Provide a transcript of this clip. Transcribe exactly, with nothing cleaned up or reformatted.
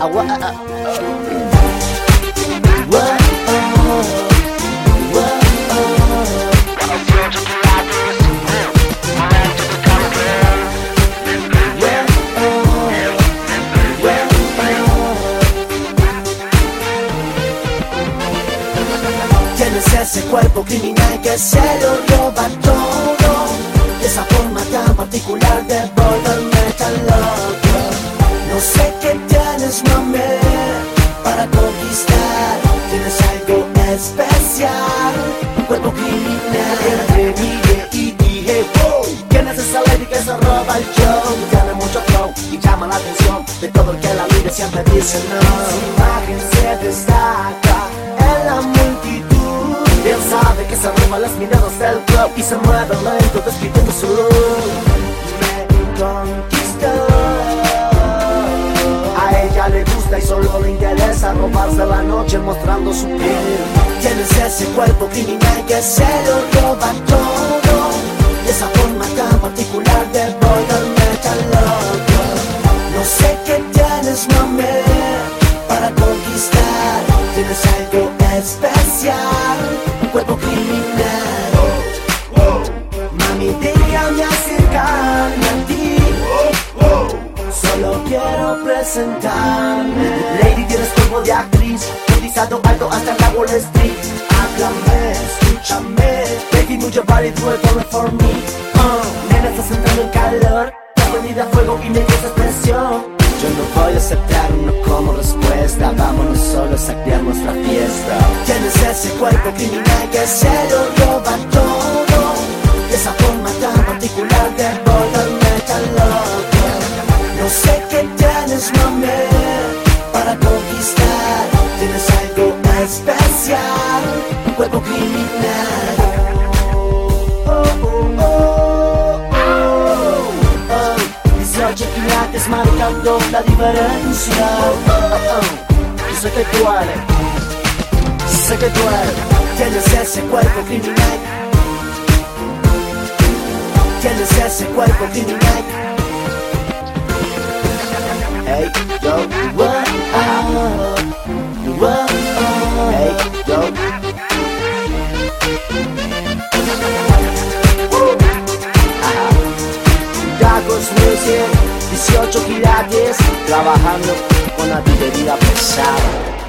agua. Tienes ese cuerpo criminal que se lo roba todo, de esa forma tan particular de volverme tan loco. No sé qué tienes, mami, para conquistar. Tienes algo especial, un cuerpo criminal. Entre miré y dije, wow, ¿quién es esa lady que se roba el show? Tiene mucho flow y llama la atención de todo el que la mire, siempre dice no. Su imagen se destaca en la multitud. Él sabe que se roba las miradas del club y se mueve lento despidiendo su luz. Me conquistó. A ella le gusta y solo le interesa robarse la noche mostrando su piel. Tienes ese cuerpo criminal que se lo roba todo, de esa forma tan particular de volverme tan loco. No sé qué tienes, mami, para conquistar. Tienes algo especial, un cuerpo criminal. Oh, oh. Mami, déjame acercarme a ti. Oh, oh. Solo quiero presentarme. Lady, tienes cuerpo de actriz, cotizado alto hasta la Wall Street. Háblame, escúchame, baby, move your body, do it all for me. uh, Nena, estás entrando en calor, estás venida a fuego y me dio esa expresión. Yo no voy a aceptar uno como respuesta, vámonos solos a crear nuestra fiesta. Tienes ese cuerpo criminal que se lo roba todo, de esa forma tan particular de volverme tan loco. No sé qué tienes, mami, para conquistar. Tienes algo especial, un cuerpo criminal. Quilates marcando la diferencia. oh, oh, oh. Yo sé que tú eres, sé que tú eres. Tienes ese cuerpo criminal, tienes ese cuerpo criminal. Hey, yo, what, oh, what, oh, hey, yo. Dagos Music, dieciocho quilates, trabajando con artillería pesada.